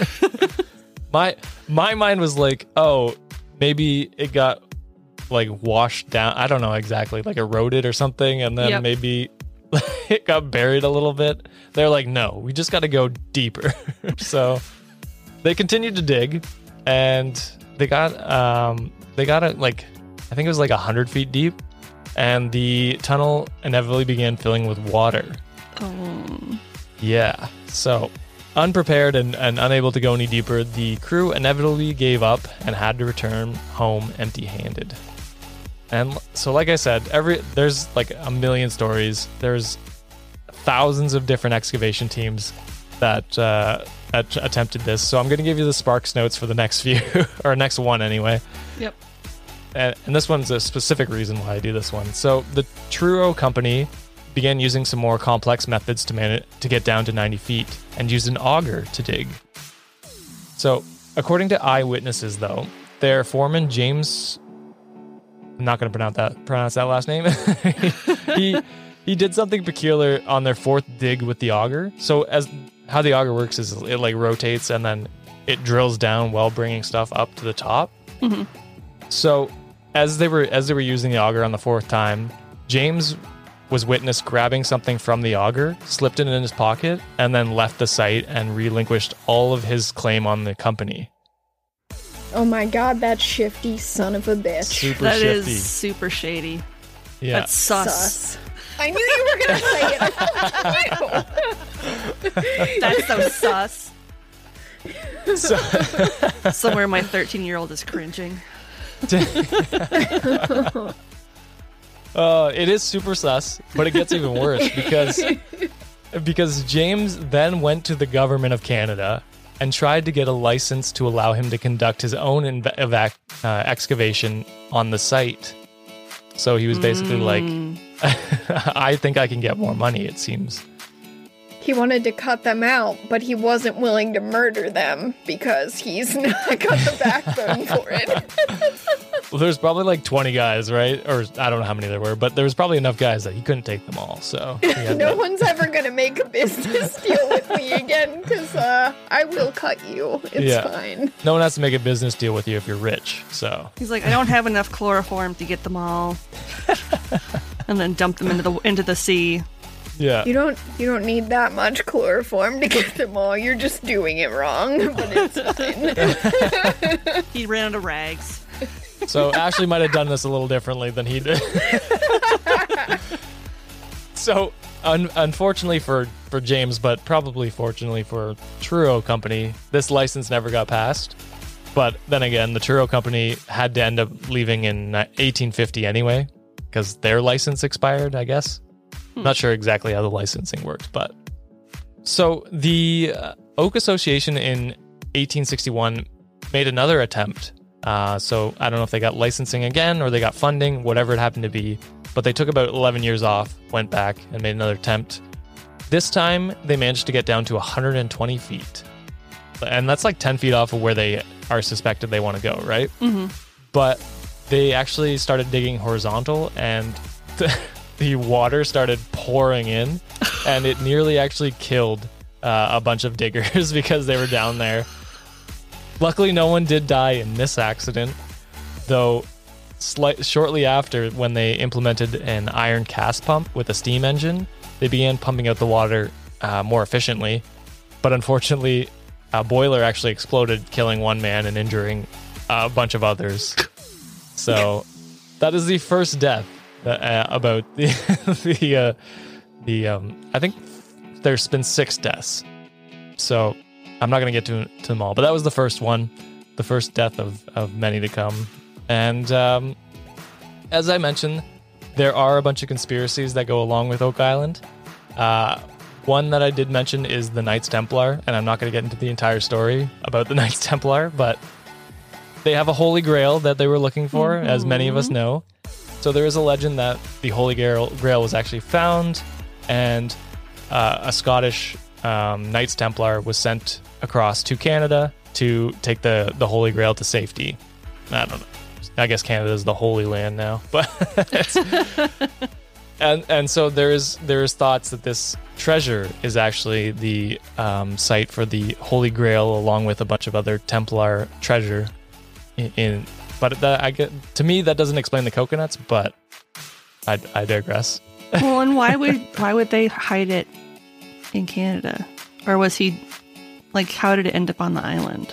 My mind was like, oh, maybe it got like washed down. I don't know exactly, like eroded or something, and then maybe it got buried a little bit. They're like, no, we just got to go deeper. So they continued to dig, and they got it like, I think it was like 100 feet deep, and the tunnel inevitably began filling with water. Oh. Yeah. So unprepared and unable to go any deeper, the crew inevitably gave up and had to return home empty-handed. And so, like I said, there's like a million stories. There's thousands of different excavation teams that attempted this. So I'm going to give you the Sparks notes for the next few, or next one anyway. Yep. And this one's a specific reason why I do this one. So the Truro Company began using some more complex methods to get down to 90 feet and used an auger to dig. So according to eyewitnesses, though, their foreman, James... I'm not going to pronounce that last name. he did something peculiar on their 4th dig with the auger. So as how the auger works is it like rotates and then it drills down while bringing stuff up to the top. Mm-hmm. So as they were using the auger on the 4th time, James was witnessed grabbing something from the auger, slipped it in his pocket, and then left the site and relinquished all of his claim on the company. Oh my god, that shifty son of a bitch. Super That shifty. is super shady. Yeah. That's sus. I knew you were going to say it. That's so sus. So, Somewhere my 13-year-old is cringing. it is super sus, but it gets even worse because James then went to the government of Canada and tried to get a license to allow him to conduct his own excavation on the site. So he was basically like, I think I can get more money, it seems. He wanted to cut them out, but he wasn't willing to murder them because he's not got the backbone for it. Well, there's probably like 20 guys, right? Or I don't know how many there were, but there was probably enough guys that he couldn't take them all. So no one's ever going to make a business deal with me again because I will cut you. It's fine. No one has to make a business deal with you if you're rich. So He's like, I don't have enough chloroform to get them all. And then dump them into the sea. Yeah. You don't need that much chloroform to get them all. You're just doing it wrong, but it's fine. He ran out of rags. So Ashley might have done this a little differently than he did. So unfortunately for James, but probably fortunately for Truro Company, this license never got passed. But then again, the Truro Company had to end up leaving in 1850 anyway, because their license expired, I guess. Not sure exactly how the licensing worked, but... So the Oak Association in 1861 made another attempt. So I don't know if they got licensing again or they got funding, whatever it happened to be. But they took about 11 years off, went back, and made another attempt. This time, they managed to get down to 120 feet. And that's like 10 feet off of where they are suspected they want to go, right? Mm-hmm. But they actually started digging horizontal, and the water started pouring in, and it nearly actually killed a bunch of diggers because they were down there. Luckily, no one did die in this accident, though shortly after, when they implemented an iron cast pump with a steam engine, they began pumping out the water more efficiently. But unfortunately, a boiler actually exploded, killing one man and injuring a bunch of others. So that is the first death about the I think there's been 6 deaths. So I'm not going to get to them all, but that was the first one, the first death of many to come. And as I mentioned, there are a bunch of conspiracies that go along with Oak Island. One that I did mention is the Knights Templar, and I'm not going to get into the entire story about the Knights Templar, but they have a Holy Grail that they were looking for, as many of us know. So there is a legend that the Holy Grail was actually found, and a Scottish Knights Templar was sent across to Canada to take the Holy Grail to safety. I don't know. I guess Canada is the Holy Land now, but and so there's thoughts that this treasure is actually the site for the Holy Grail, along with a bunch of other Templar treasure. But to me that doesn't explain the coconuts, but I digress. Well, and why would they hide it in Canada, or was he like, how did it end up on the island?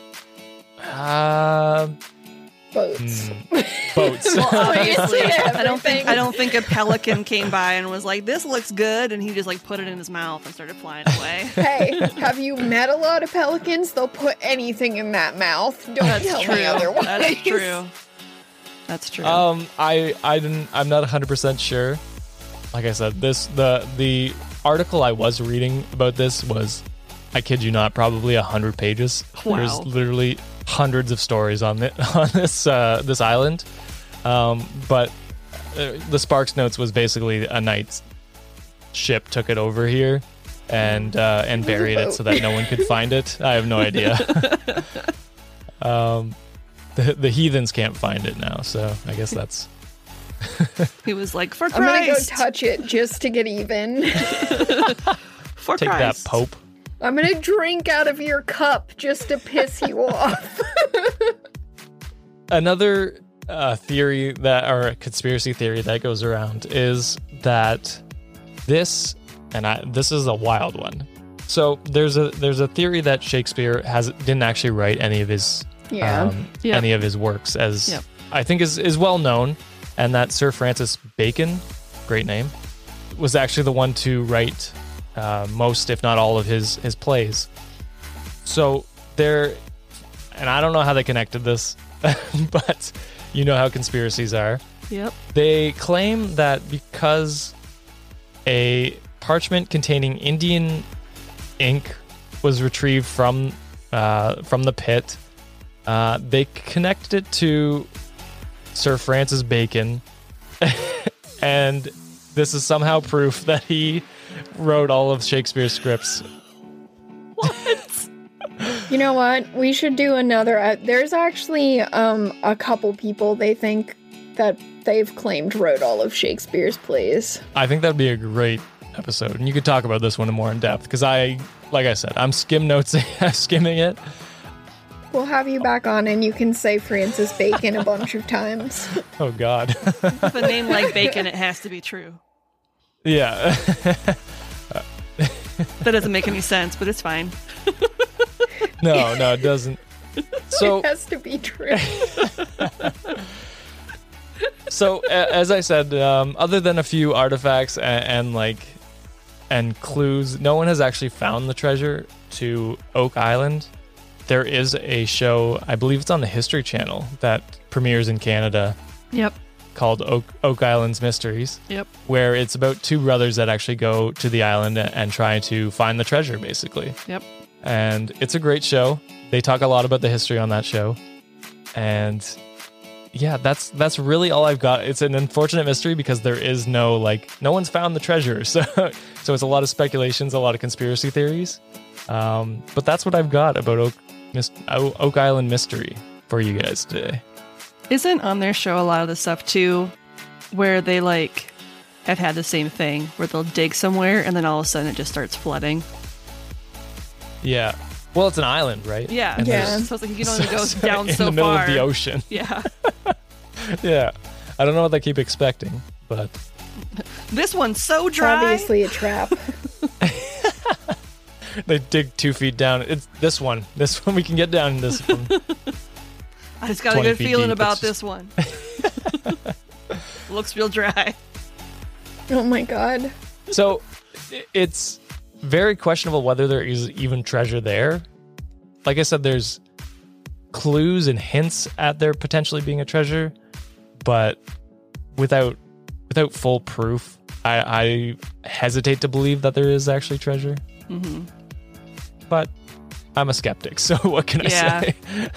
Boats. Boats. Well, obviously, Yeah, I don't think a pelican came by and was like, "This looks good," and he just like put it in his mouth and started flying away. Hey, have you met a lot of pelicans? They'll put anything in that mouth. Don't tell me otherwise. That's true. That's true. I'm not 100% sure. Like I said, the article I was reading about this was, I kid you not, probably 100 pages. Wow. There's literally hundreds of stories on this island. But the Sparks Notes was basically a knight's ship took it over here and buried it so that no one could find it. I have no idea. The heathens can't find it now, so I guess that's... He was like, "For I'm gonna go Christ, touch it just to get even. for Take Christ." that, Pope. I'm gonna drink out of your cup just to piss you off. Another theory or conspiracy theory that goes around is that this is a wild one. So there's a theory that Shakespeare didn't actually write any of his any of his works, as I think is well known, and that Sir Francis Bacon, great name, was actually the one to write most, if not all, of his plays. So and I don't know how they connected this, but you know how conspiracies are. Yep. They claim that because a parchment containing Indian ink was retrieved from the pit, they connected it to Sir Francis Bacon, and this is somehow proof that he wrote all of Shakespeare's scripts. What? You know what? We should do another. There's actually a couple people they think that they've claimed wrote all of Shakespeare's plays. I think that'd be a great episode, and you could talk about this one more in depth, because like I said, I'm skimming it. We'll have you back on and you can say Francis Bacon a bunch of times. Oh God. With a name like Bacon, it has to be true. Yeah. That doesn't make any sense, but it's fine. No, it doesn't. So It has to be true. So, as I said, other than a few artifacts and clues, no one has actually found the treasure to Oak Island. There is a show, I believe it's on the History Channel, that premieres in Canada. Yep. Called Oak Island's Mysteries. Yep. Where it's about two brothers that actually go to the island and try to find the treasure, basically. Yep. And it's a great show. They talk a lot about the history on that show. And yeah, that's really all I've got. It's an unfortunate mystery because there is no one's found the treasure. So it's a lot of speculations, a lot of conspiracy theories. But that's what I've got about Oak Island Mystery for you guys today. Isn't on their show a lot of the stuff too, where they have had the same thing, where they'll dig somewhere and then all of a sudden it just starts flooding? Yeah. Well, it's an island, right? Yeah. And Yeah. So it's like you can only go down in so the middle far. of the ocean. Yeah. Yeah. I don't know what they keep expecting, but This one's so It's dry. obviously a trap. they dig 2 feet down. It's this one. This one we can get down in this one. I just got a 20 good feet feeling deep, about it's this one. Looks real dry. Oh my god. So it's very questionable whether there is even treasure there. Like I said, there's clues and hints at there potentially being a treasure, but without full proof, I hesitate to believe that there is actually treasure. Mm-hmm. But I'm a skeptic, so what can I say?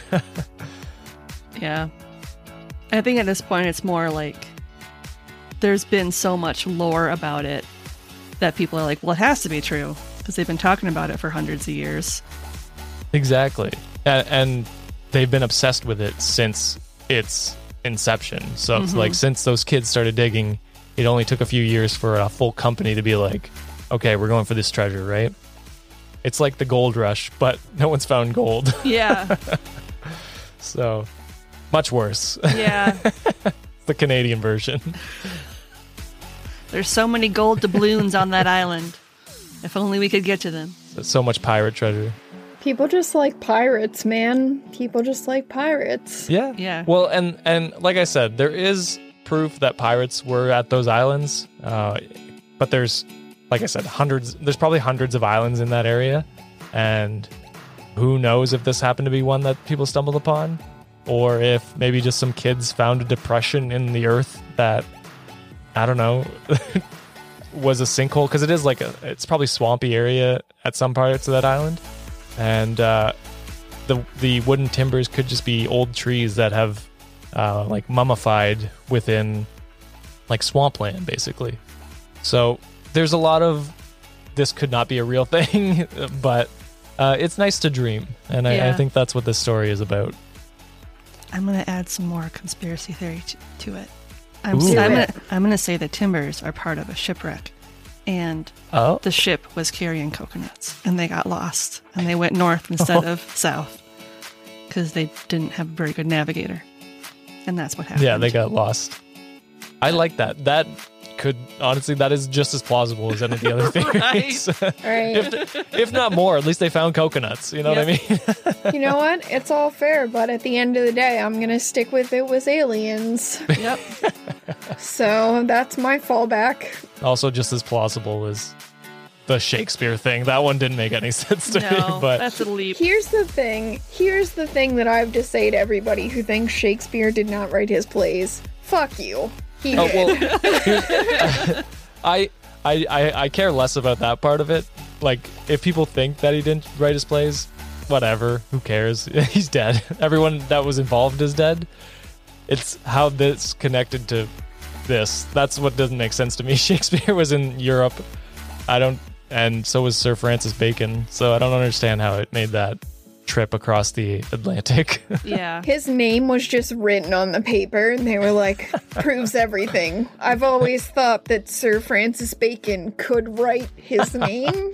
Yeah. I think at this point it's more like there's been so much lore about it that people are like, well, it has to be true because they've been talking about it for hundreds of years. Exactly. And they've been obsessed with it since its inception. So it's like since those kids started digging, it only took a few years for a full company to be like, okay, we're going for this treasure, right? It's like the gold rush, but no one's found gold. Yeah. So much worse. Yeah. The Canadian version. There's so many gold doubloons on that island. If only we could get to them. So much pirate treasure. People just like pirates, man. People just like pirates. Yeah. Yeah. Well, and like I said, there is proof that pirates were at those islands. But there's, like I said, there's probably hundreds of islands in that area. And who knows if this happened to be one that people stumbled upon, or if maybe just some kids found a depression in the earth that, I don't know, was a sinkhole. Because it is it's probably swampy area at some parts of that island. And the wooden timbers could just be old trees that have mummified within swampland, basically. So there's a lot of this could not be a real thing, but it's nice to dream, and I think that's what this story is about. I'm going to add some more conspiracy theory to it. Ooh. I'm going to say the timbers are part of a shipwreck. And the ship was carrying coconuts, and they got lost, and they went north instead of south because they didn't have a very good navigator, and that's what happened. Yeah, they got lost. I like that. That could honestly, that is just as plausible as any of the other theories. Right. If not more, at least they found coconuts. You know what I mean? You know what? It's all fair, but at the end of the day, I'm going to stick with it was aliens. Yep. So that's my fallback. Also, just as plausible as the Shakespeare thing. That one didn't make any sense to me. No, But that's a leap. Here's the thing that I have to say to everybody who thinks Shakespeare did not write his plays. Fuck you. He did. Well, I care less about that part of it. Like, if people think that he didn't write his plays, whatever. Who cares? He's dead. Everyone that was involved is dead. It's how this connected to this. That's what doesn't make sense to me. Shakespeare was in Europe. And so was Sir Francis Bacon. So I don't understand how it made that trip across the Atlantic. Yeah. His name was just written on the paper, and they were like, proves everything. I've always thought that Sir Francis Bacon could write his name.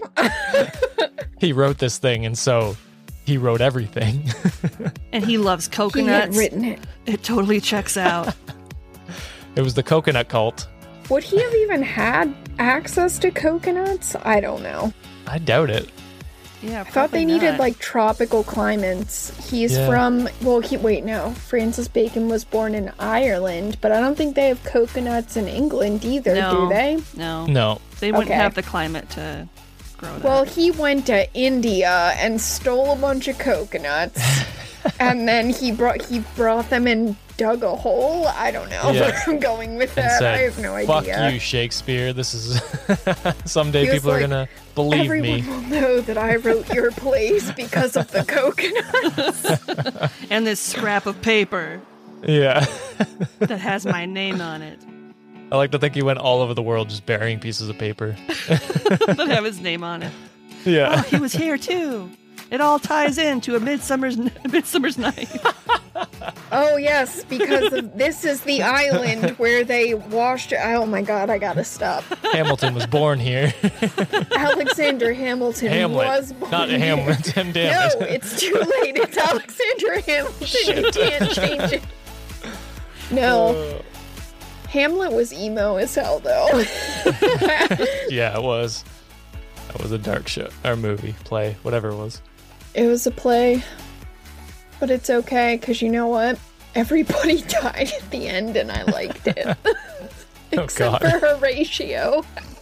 He wrote this thing, and so he wrote everything. And he loves He had coconuts. written it. It totally checks out. It was the coconut cult. Would he have even had access to coconuts? I don't know. I doubt it. Yeah, I thought they needed not. like tropical climates. He's Yeah. from, well, wait, no. Francis Bacon was born in Ireland, but I don't think they have coconuts in England either, do they? No. No. They wouldn't Okay. have the climate to grow that. Well, he went to India and stole a bunch of coconuts, and then he brought them and dug a hole. I don't know Yeah. where I'm going with And that. said, I have no fuck idea. you, Shakespeare. This is... Someday He was people are like, going to believe Everyone me. will know that I wrote your plays because of the coconut. And this scrap of paper Yeah. that has my name on it I like to think he went all over the world just burying pieces of paper. that have his name on it. Oh, Yeah. he was here too. It all ties into a Midsummer's Night. Oh, yes, because this is the island where they washed. Oh my god, I gotta stop. Hamilton was born here. Alexander Hamilton Hamlet. was born Not here. Hamilton, damn No, it. it's too late. It's Alexander Hamilton. You can't change it. No. Hamlet was emo as hell, though. Yeah, it was. That was a dark show, or movie, play, whatever it was. It was a play, but it's okay, because you know what? Everybody died at the end, and I liked it. Except God. for Horatio.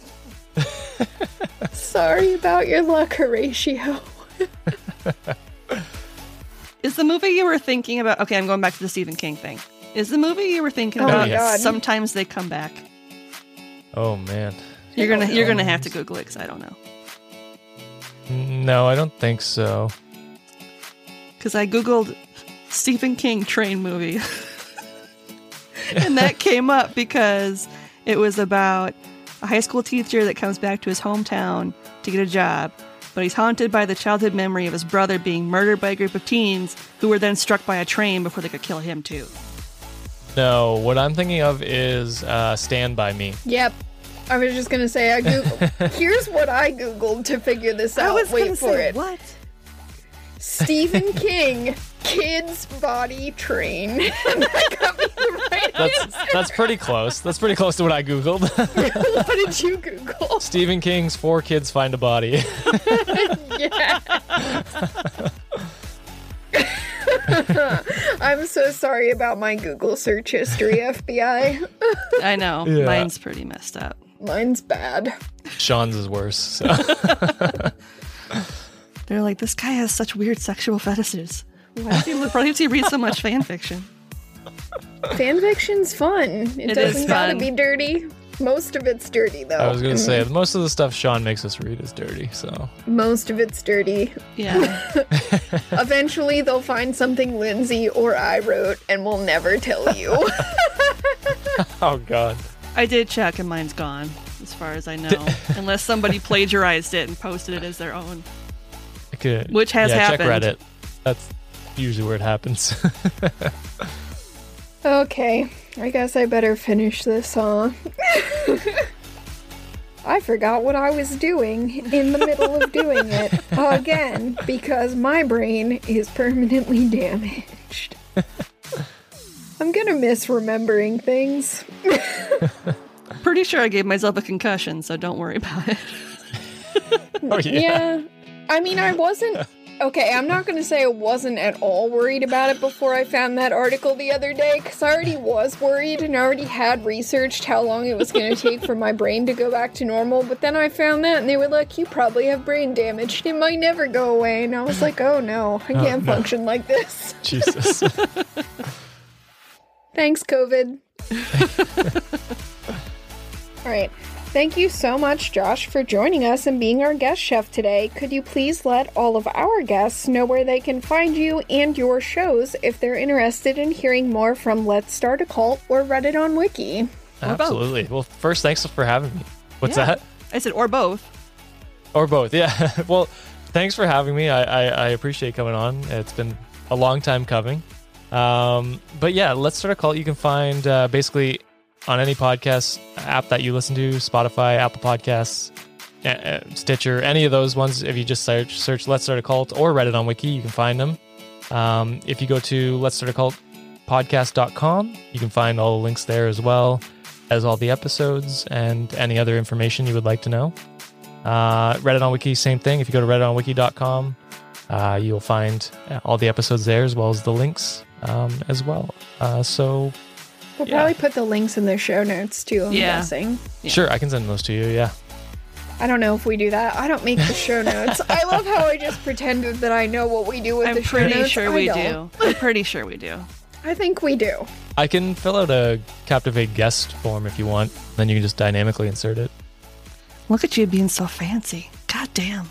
Sorry about your luck, Horatio. Is the movie you were thinking about? Okay, I'm going back to the Stephen King thing. Is the movie you were thinking Oh about? my God. Sometimes They Come Back. Oh, man. You're gonna have to Google it because I don't know. No, I don't think so. Because I Googled Stephen King train movie. And that came up because it was about a high school teacher that comes back to his hometown to get a job. But he's haunted by the childhood memory of his brother being murdered by a group of teens who were then struck by a train before they could kill him too. No, what I'm thinking of is Stand By Me. Yep. I was just gonna say, I Googled. Here's what I Googled to figure this out. Wait for it. What? Stephen King, kids body train. And that got me the right answer. That's pretty close. That's pretty close to what I Googled. What did you Google? Stephen King's 4 Kids Find a Body. Yeah. I'm so sorry about my Google search history, FBI. I know. Yeah. Mine's pretty messed up. Mine's bad. Sean's is worse. So. They're like, this guy has such weird sexual fetishes. Why does he read so much fan fiction? Fan fiction's fun. It It doesn't is gotta fun. be dirty. Most of it's dirty, though. I was going to say, most of the stuff Sean makes us read is dirty, so. Most of it's dirty. Yeah. Eventually, they'll find something Lindsay or I wrote, and we'll never tell you. Oh, God. I did check and mine's gone, as far as I know. Unless somebody plagiarized it and posted it as their own. I could, Which has happened. Check Reddit. That's usually where it happens. Okay, I guess I better finish this, huh? I forgot what I was doing in the middle of doing it again because my brain is permanently damaged. I'm gonna miss remembering things. Pretty sure I gave myself a concussion, so don't worry about it. Oh, Yeah, I mean, I wasn't. Okay, I'm not gonna say I wasn't at all worried about it before I found that article the other day, because I already was worried and I already had researched how long it was gonna take for my brain to go back to normal, but then I found that and they were like, you probably have brain damage, it might never go away, and I was like, oh no, I can't function like this. Jesus. Thanks, COVID. Alright. Thank you so much, Josh, for joining us and being our guest chef today. Could you please let all of our guests know where they can find you and your shows if they're interested in hearing more from Let's Start a Cult or Reddit on Wiki? Absolutely. Well, first, thanks for having me. What's Yeah. that? I said, or both. Or both, yeah. Well, thanks for having me. I appreciate coming on. It's been a long time coming. But yeah, Let's Start a Cult. You can find basically on any podcast app that you listen to, Spotify, Apple Podcasts, Stitcher, any of those ones. If you just search Let's Start a Cult or Reddit on Wiki, you can find them. If you go to Let's Start a Cult podcast.com, you can find all the links there as well. as all the episodes and any other information you would like to know. Reddit on Wiki, same thing. If you go to redditonwiki.com, you'll find all the episodes there as well as the links as well. So we'll probably put the links in the show notes too, I'm Yeah. guessing. Yeah. Sure, I can send those to you, yeah. I don't know if we do that. I don't make the show notes. I love how I just pretended that I know what we do with the I'm show notes. pretty sure we I do. don't. I'm pretty sure we do. I think we do. I can fill out a Captivate guest form if you want. Then you can just dynamically insert it. Look at you being so fancy. God damn.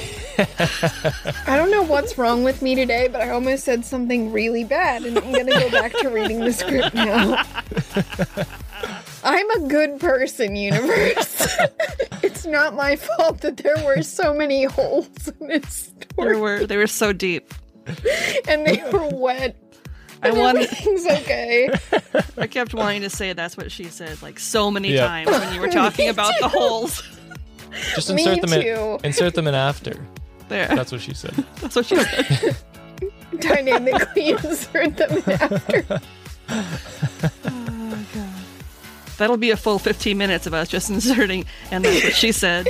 I don't know what's wrong with me today, but I almost said something really bad, and I'm gonna go back to reading the script now. I'm a good person, universe. It's not my fault that there were so many holes in this story. They were so deep. And they were wet. I And wanted. everything's okay. I kept wanting to say that's what she said like so many Yeah. times when you were talking about the holes. Just Me insert them too. insert them in after. There. That's what she said. That's what she said. Dynamically insert them after. Oh, God. That'll be a full 15 minutes of us just inserting, and that's what she said.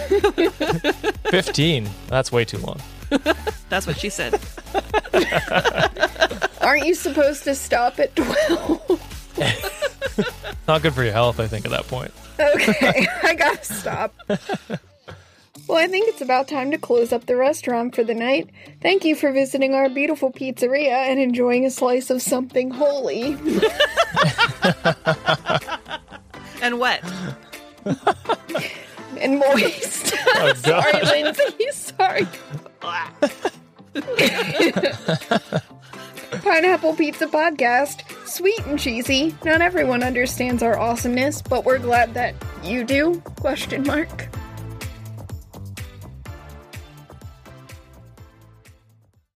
15. That's way too long. That's what she said. Aren't you supposed to stop at 12? Not good for your health, I think, at that point. Okay, I gotta stop. Well, I think it's about time to close up the restaurant for the night. Thank you for visiting our beautiful pizzeria and enjoying a slice of something holy. And what? And moist. Oh, Sorry, God. Lindsay. Sorry. Pineapple Pizza Podcast. Sweet and cheesy. Not everyone understands our awesomeness, but we're glad that you do? Question mark.